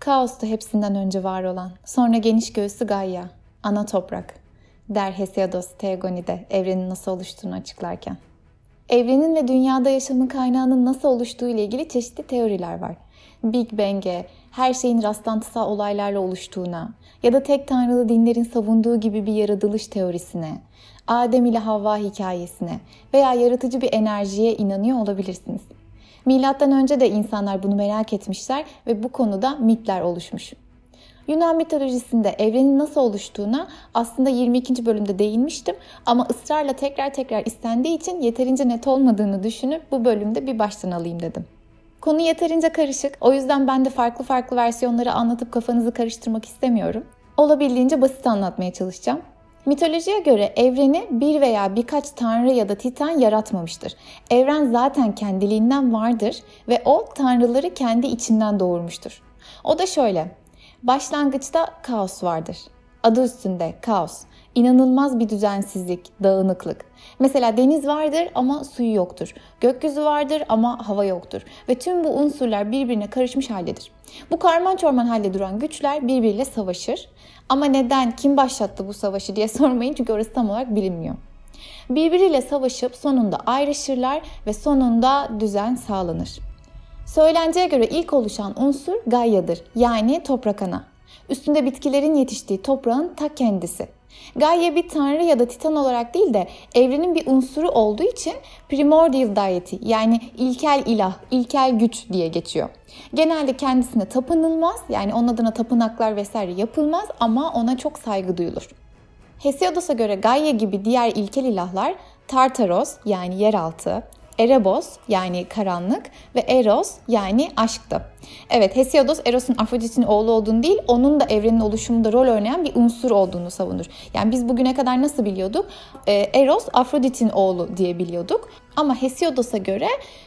Kaosta hepsinden önce var olan, sonra geniş göğsü Gaia, ana toprak, der Hesiodос Theogoni'de evrenin nasıl oluştuğunu açıklarken. Evrenin ve dünyada yaşamın kaynağının nasıl oluştuğu ile ilgili çeşitli teoriler var. Big Bang'e, her şeyin rastlantısal olaylarla oluştuğuna ya da tek tanrılı dinlerin savunduğu gibi bir yaratılış teorisine, Adem ile Havva hikayesine veya yaratıcı bir enerjiye inanıyor olabilirsiniz. Milattan önce de insanlar bunu merak etmişler ve bu konuda mitler oluşmuş. Yunan mitolojisinde evrenin nasıl oluştuğuna aslında 22. bölümde değinmiştim ama ısrarla tekrar istendiği için yeterince net olmadığını düşünüp bu bölümde bir baştan alayım dedim. Konu yeterince karışık, o yüzden ben de farklı versiyonları anlatıp kafanızı karıştırmak istemiyorum. Olabildiğince basit anlatmaya çalışacağım. Mitolojiye göre evreni bir veya birkaç tanrı ya da titan yaratmamıştır. Evren zaten kendiliğinden vardır ve o tanrıları kendi içinden doğurmuştur. O da şöyle: başlangıçta kaos vardır. Adı üstünde kaos. İnanılmaz bir düzensizlik, dağınıklık. Mesela deniz vardır ama suyu yoktur. Gökyüzü vardır ama hava yoktur. Ve tüm bu unsurlar birbirine karışmış haldedir. Bu karman çorman halde duran güçler birbiriyle savaşır. Ama neden, kim başlattı bu savaşı diye sormayın çünkü orası tam olarak bilinmiyor. Birbiriyle savaşıp sonunda ayrışırlar ve sonunda düzen sağlanır. Söylenceye göre ilk oluşan unsur Gaia'dır, yani toprak ana. Üstünde bitkilerin yetiştiği toprağın ta kendisi. Gaia bir tanrı ya da titan olarak değil de evrenin bir unsuru olduğu için primordial deity, yani ilkel ilah, ilkel güç diye geçiyor. Genelde kendisine tapınılmaz, yani onun adına tapınaklar vesaire yapılmaz ama ona çok saygı duyulur. Hesiodos'a göre Gaia gibi diğer ilkel ilahlar Tartaros, yani yeraltı, Erebos, yani karanlık ve Eros, yani aşktı. Evet, Hesiodos Eros'un Afrodit'in oğlu olduğunu değil, onun da evrenin oluşumunda rol oynayan bir unsur olduğunu savunur. Yani biz bugüne kadar nasıl biliyorduk? Eros Afrodit'in oğlu diye biliyorduk. Ama Hesiodos'a göre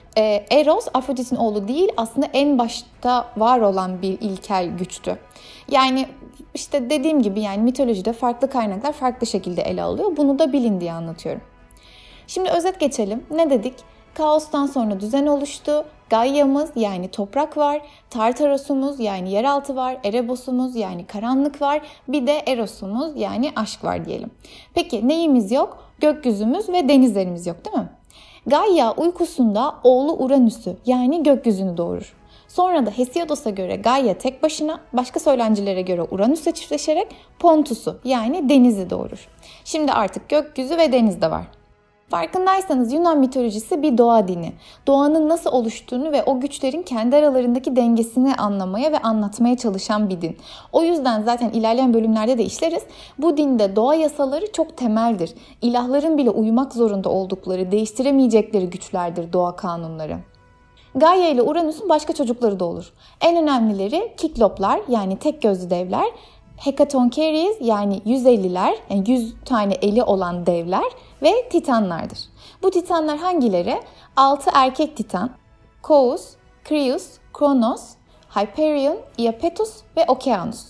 Eros Afrodit'in oğlu değil, aslında en başta var olan bir ilkel güçtü. Yani işte dediğim gibi, yani mitolojide farklı kaynaklar farklı şekilde ele alıyor. Bunu da bilin diye anlatıyorum. Şimdi özet geçelim. Ne dedik? Kaostan sonra düzen oluştu. Gaia'mız, yani toprak var. Tartaros'umuz, yani yeraltı var. Erebos'umuz, yani karanlık var. Bir de Eros'umuz, yani aşk var diyelim. Peki neyimiz yok? Gökyüzümüz ve denizlerimiz yok, değil mi? Gaia uykusunda oğlu Uranüs'ü, yani gökyüzünü doğurur. Sonra da Hesiodos'a göre Gaia tek başına, başka söylencilere göre Uranüs'le çiftleşerek Pontus'u, yani denizi doğurur. Şimdi artık gökyüzü ve deniz de var. Farkındaysanız Yunan mitolojisi bir doğa dini. Doğanın nasıl oluştuğunu ve o güçlerin kendi aralarındaki dengesini anlamaya ve anlatmaya çalışan bir din. O yüzden zaten ilerleyen bölümlerde de işleriz. Bu dinde doğa yasaları çok temeldir. İlahların bile uymak zorunda oldukları, değiştiremeyecekleri güçlerdir doğa kanunları. Gaia ile Uranüs'ün başka çocukları da olur. En önemlileri Kikloplar, yani tek gözlü devler, Hekatonkeires, yani 150'ler, yani 100 tane eli olan devler ve titanlardır. Bu titanlar hangileri? 6 erkek titan: Kous, Krios, Kronos, Hyperion, Iapetus ve Okeanos.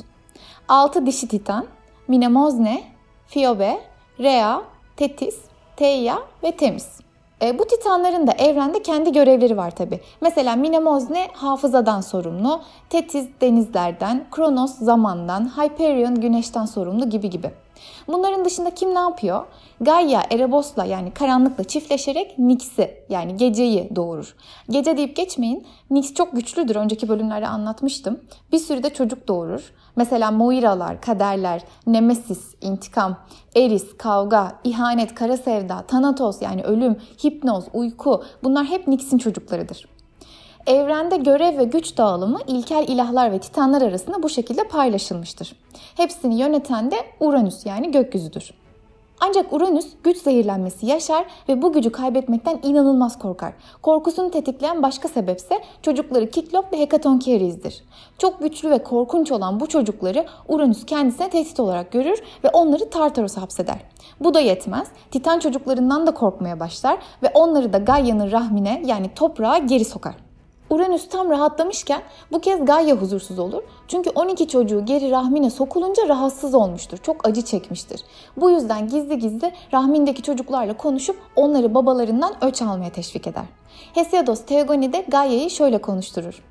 6 dişi titan: Mnemosyne, Phoebe, Rhea, Thetis, Theia ve Themis. Bu titanların da evrende kendi görevleri var tabi. Mesela Mnemosyne hafızadan sorumlu, Thetis denizlerden, Kronos zamandan, Hyperion güneşten sorumlu gibi. Bunların dışında kim ne yapıyor? Gaia Erebos'la, yani karanlıkla çiftleşerek Nyx'i, yani geceyi doğurur. Gece deyip geçmeyin. Nyx çok güçlüdür. Önceki bölümlerde anlatmıştım. Bir sürü de çocuk doğurur. Mesela Moiralar, kaderler, Nemesis, intikam, Eris, kavga, ihanet, kara sevda, Thanatos, yani ölüm, hipnoz, uyku, bunlar hep Nyx'in çocuklarıdır. Evrende görev ve güç dağılımı ilkel ilahlar ve titanlar arasında bu şekilde paylaşılmıştır. Hepsini yöneten de Uranüs, yani gökyüzüdür. Ancak Uranüs güç zehirlenmesi yaşar ve bu gücü kaybetmekten inanılmaz korkar. Korkusunu tetikleyen başka sebepse çocukları Kiklop ve Hekatonkeires'dir. Çok güçlü ve korkunç olan bu çocukları Uranüs kendisine tehdit olarak görür ve onları Tartaros'a hapseder. Bu da yetmez. Titan çocuklarından da korkmaya başlar ve onları da Gaia'nın rahmine, yani toprağa geri sokar. Uranüs tam rahatlamışken bu kez Gaia huzursuz olur. Çünkü 12 çocuğu geri rahmine sokulunca rahatsız olmuştur. Çok acı çekmiştir. Bu yüzden gizli rahmindeki çocuklarla konuşup onları babalarından öç almaya teşvik eder. Hesiodos Theogoni de Gaia'yı şöyle konuşturur: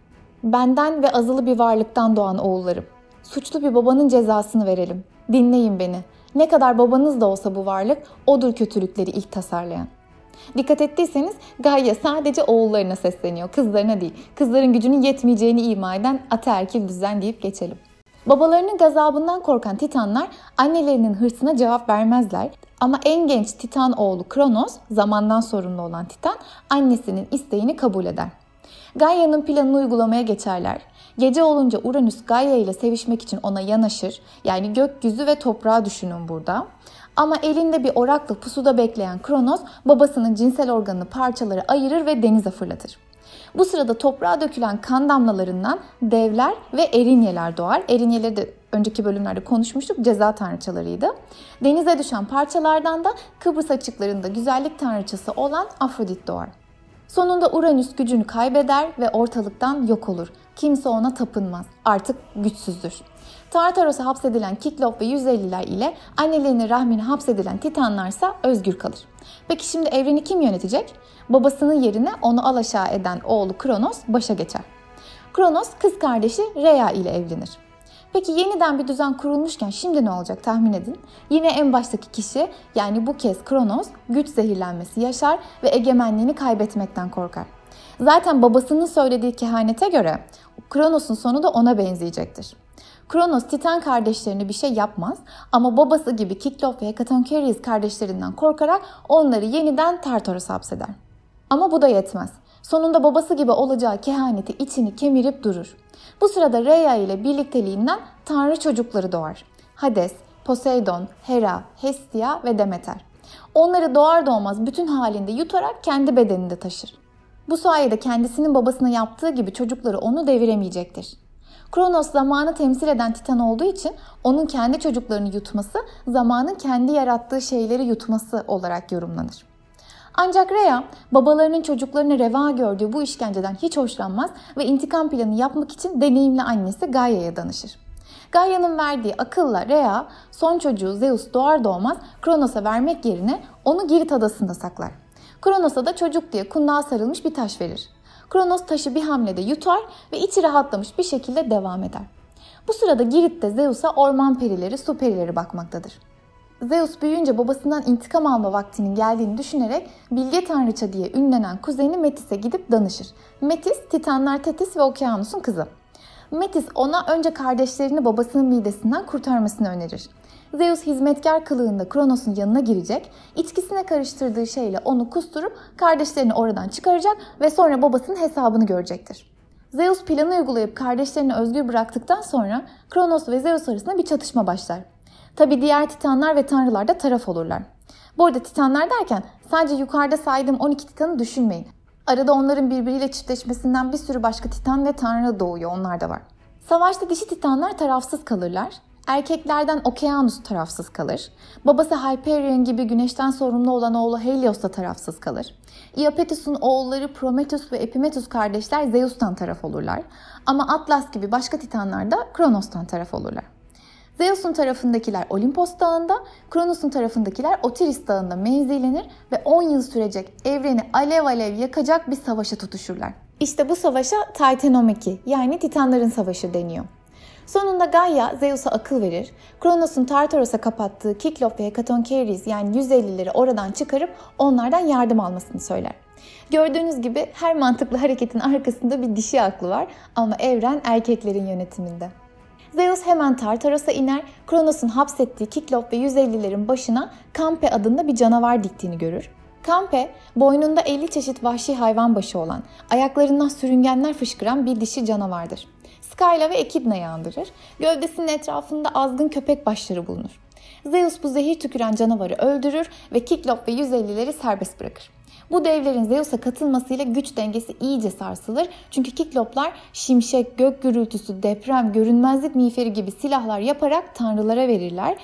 Benden ve azılı bir varlıktan doğan oğullarım. Suçlu bir babanın cezasını verelim. Dinleyin beni. Ne kadar babanız da olsa bu varlık, odur kötülükleri ilk tasarlayan. Dikkat ettiyseniz Gaia sadece oğullarına sesleniyor, kızlarına değil. Kızların gücünün yetmeyeceğini ima eden ataerkil düzen deyip geçelim. Babalarının gazabından korkan Titanlar annelerinin hırsına cevap vermezler. Ama en genç Titan oğlu Kronos, zamandan sorumlu olan Titan, annesinin isteğini kabul eder. Gaia'nın planını uygulamaya geçerler. Gece olunca Uranüs Gaia ile sevişmek için ona yanaşır. Yani gökyüzü ve toprağı düşünün burada. Ama elinde bir orakla pusuda bekleyen Kronos babasının cinsel organını parçalara ayırır ve denize fırlatır. Bu sırada toprağa dökülen kan damlalarından devler ve erinyeler doğar. Erinyeleri de önceki bölümlerde konuşmuştuk, ceza tanrıçalarıydı. Denize düşen parçalardan da Kıbrıs açıklarında güzellik tanrıçası olan Afrodit doğar. Sonunda Uranüs gücünü kaybeder ve ortalıktan yok olur. Kimse ona tapınmaz. Artık güçsüzdür. Tartaros'a hapsedilen Kiklop ve 150'ler ile annelerinin rahmine hapsedilen Titanlarsa özgür kalır. Peki şimdi evreni kim yönetecek? Babasının yerine onu alaşağı eden oğlu Kronos başa geçer. Kronos kız kardeşi Rhea ile evlenir. Peki yeniden bir düzen kurulmuşken şimdi ne olacak tahmin edin. Yine en baştaki kişi, yani bu kez Kronos, güç zehirlenmesi yaşar ve egemenliğini kaybetmekten korkar. Zaten babasının söylediği kehanete göre Kronos'un sonu da ona benzeyecektir. Kronos Titan kardeşlerine bir şey yapmaz ama babası gibi Kiklop ve Hekatonkeires kardeşlerinden korkarak onları yeniden Tartaros'a hapseder. Ama bu da yetmez. Sonunda babası gibi olacağı kehaneti içini kemirip durur. Bu sırada Rhea ile birlikteliğinden tanrı çocukları doğar. Hades, Poseidon, Hera, Hestia ve Demeter. Onları doğar doğmaz bütün halinde yutarak kendi bedeninde taşır. Bu sayede kendisinin babasına yaptığı gibi çocukları onu deviremeyecektir. Kronos zamanı temsil eden Titan olduğu için onun kendi çocuklarını yutması, zamanın kendi yarattığı şeyleri yutması olarak yorumlanır. Ancak Rhea, babalarının çocuklarını reva gördüğü bu işkenceden hiç hoşlanmaz ve intikam planı yapmak için deneyimli annesi Gaia'ya danışır. Gaia'nın verdiği akılla Rhea, son çocuğu Zeus doğar doğmaz Kronos'a vermek yerine onu Girit adasında saklar. Kronos'a da çocuk diye kundağa sarılmış bir taş verir. Kronos taşı bir hamlede yutar ve içi rahatlamış bir şekilde devam eder. Bu sırada Girit'te Zeus'a orman perileri, su perileri bakmaktadır. Zeus büyüyünce babasından intikam alma vaktinin geldiğini düşünerek bilge tanrıça diye ünlenen kuzeni Metis'e gidip danışır. Metis, Titanlar Tetis ve Okeanus'un kızı. Metis ona önce kardeşlerini babasının midesinden kurtarmasını önerir. Zeus hizmetkar kılığında Kronos'un yanına girecek, içkisine karıştırdığı şeyle onu kusturup kardeşlerini oradan çıkaracak ve sonra babasının hesabını görecektir. Zeus planı uygulayıp kardeşlerini özgür bıraktıktan sonra Kronos ve Zeus arasında bir çatışma başlar. Tabi diğer titanlar ve tanrılar da taraf olurlar. Bu arada titanlar derken sadece yukarıda saydığım 12 titanı düşünmeyin. Arada onların birbiriyle çiftleşmesinden bir sürü başka titan ve tanrı doğuyor, onlar da var. Savaşta dişi titanlar tarafsız kalırlar. Erkeklerden Okeanus tarafsız kalır. Babası Hyperion gibi güneşten sorumlu olan oğlu Helios da tarafsız kalır. Iapetus'un oğulları Prometheus ve Epimetheus kardeşler Zeus'tan taraf olurlar. Ama Atlas gibi başka titanlar da Kronos'tan taraf olurlar. Zeus'un tarafındakiler Olimpos Dağı'nda, Kronos'un tarafındakiler Otiris Dağı'nda mevzilenir ve 10 yıl sürecek evreni alev alev yakacak bir savaşa tutuşurlar. İşte bu savaşa Titanomaki, yani Titanların Savaşı deniyor. Sonunda Gaia Zeus'a akıl verir. Kronos'un Tartaros'a kapattığı Kiklop ve Hekatonkeires, yani 150'leri oradan çıkarıp onlardan yardım almasını söyler. Gördüğünüz gibi her mantıklı hareketin arkasında bir dişi aklı var ama evren erkeklerin yönetiminde. Zeus hemen Tartaros'a iner, Kronos'un hapsettiği Kiklop ve 150'lerin başına Kampe adında bir canavar diktiğini görür. Kampe, boynunda 50 çeşit vahşi hayvan başı olan, ayaklarından sürüngenler fışkıran bir dişi canavardır. Skyla ve Echidna'yı andırır. Gövdesinin etrafında azgın köpek başları bulunur. Zeus bu zehir tüküren canavarı öldürür ve Kiklop ve 150'leri serbest bırakır. Bu devlerin Zeus'a katılmasıyla güç dengesi iyice sarsılır. Çünkü Kikloplar şimşek, gök gürültüsü, deprem, görünmezlik miğferi gibi silahlar yaparak tanrılara verirler.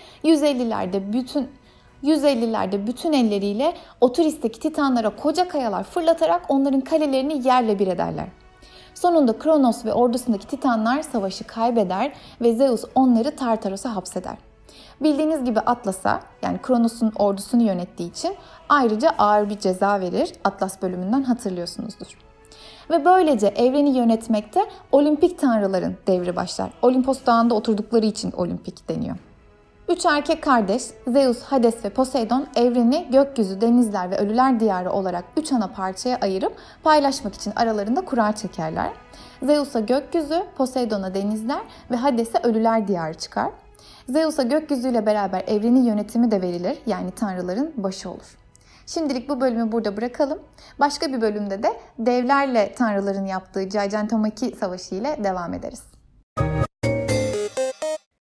150'lerde bütün elleriyle Otiris'teki titanlara koca kayalar fırlatarak onların kalelerini yerle bir ederler. Sonunda Kronos ve ordusundaki titanlar savaşı kaybeder ve Zeus onları Tartaros'a hapseder. Bildiğiniz gibi Atlas'a, yani Kronos'un ordusunu yönettiği için ayrıca ağır bir ceza verir. Atlas bölümünden hatırlıyorsunuzdur. Ve böylece evreni yönetmekte olimpik tanrıların devri başlar. Olimpos Dağı'nda oturdukları için olimpik deniyor. 3 erkek kardeş Zeus, Hades ve Poseidon evreni gökyüzü, denizler ve ölüler diyarı olarak 3 ana parçaya ayırıp paylaşmak için aralarında kura çekerler. Zeus'a gökyüzü, Poseidon'a denizler ve Hades'e ölüler diyarı çıkar. Zeus'a gökyüzüyle beraber evrenin yönetimi de verilir, yani tanrıların başı olur. Şimdilik bu bölümü burada bırakalım. Başka bir bölümde de devlerle tanrıların yaptığı Gigantomachy Savaşı ile devam ederiz.